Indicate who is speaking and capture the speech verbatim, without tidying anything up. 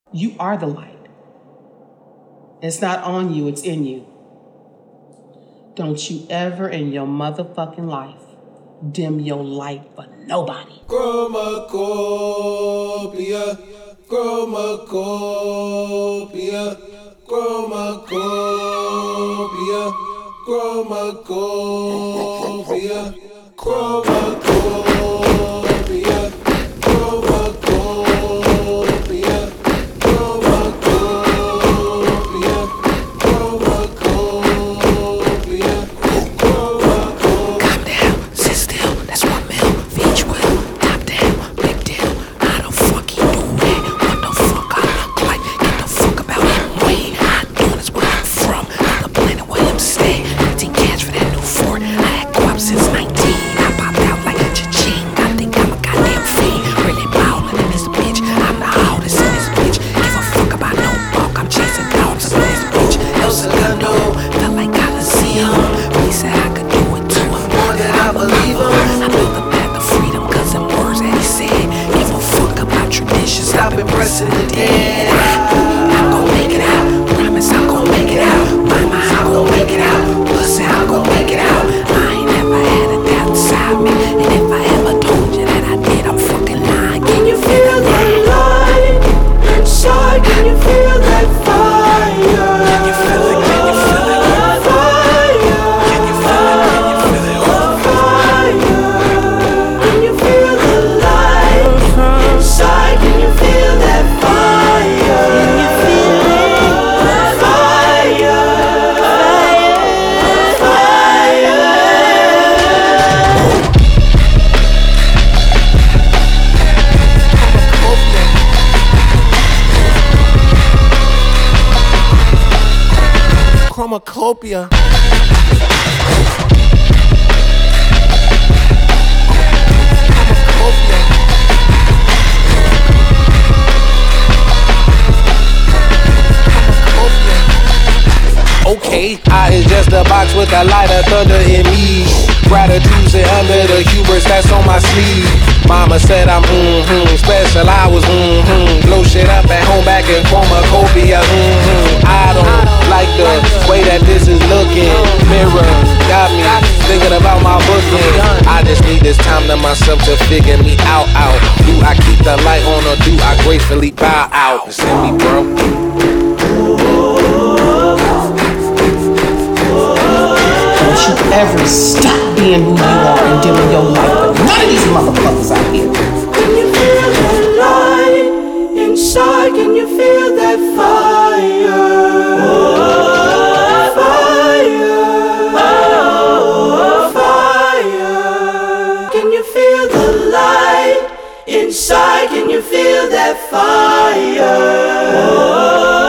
Speaker 1: You are the light. It's not on you, it's in you. Don't you ever in your motherfucking life dim your light for nobody.
Speaker 2: Chromacopia, chromacopia, chromacopia, chromacopia, chromacopia, chromacopia, chromacopia, chromacopia, chromacopia.
Speaker 3: Calm down, sit still, that's one mil, each will. Top down, big deal, I don't fucking do that. What the fuck I look like? Get the fuck about it. Way I doing is where I'm from. The planet where I'm stay. eighteen cash for that new Ford. I had co-op since nineteen. I popped out like a cha-ching. I think I'm a goddamn fiend. Really ballin' in this bitch. I'm the hardest in this bitch. Give a fuck about no bulk. I'm chasing dogs in this bitch. El Segundo, felt like Coliseum. He said I could do it too. More than I believe him. I built the path of freedom cause them words that he said. Give a fuck about tradition. Stop impressing the dead. I'm gon' make it out. Promise I'm gon' make it out. Mama, I'm gon' make it out. Pussy, I'm gon' make it out. I ain't never had a doubt inside me. And if I ever told you that I did, I'm fucking lying. Can you feel that light inside? Can you feel that fire? Can you feel it? Can you feel it? Fire. Can you feel it? Can you feel it? Fire. Can you feel the light inside? Can you feel that fire? Can you feel it? Fire. Fire.
Speaker 2: Chromacopia. Okay, I is just a box with a light of thunder in me. Gratitude sit under the hubris that's on my sleeve. Mama said I'm mm-hmm special, I was mm-hmm blow shit up at home back in Chromacopia. Mm-hmm I don't like the way that this is looking. Mirror got me thinking about my booking. I just need this time to myself to figure me out. Out. Do I keep the light on or do I gracefully bow out? Send me, bro.
Speaker 1: Don't you ever stop being who you are and dimming your light for none of these motherfuckers out here.
Speaker 3: Can you feel that light inside? Can you feel that fire? Fire. Fire. Can you feel the light inside? Can you feel that fire?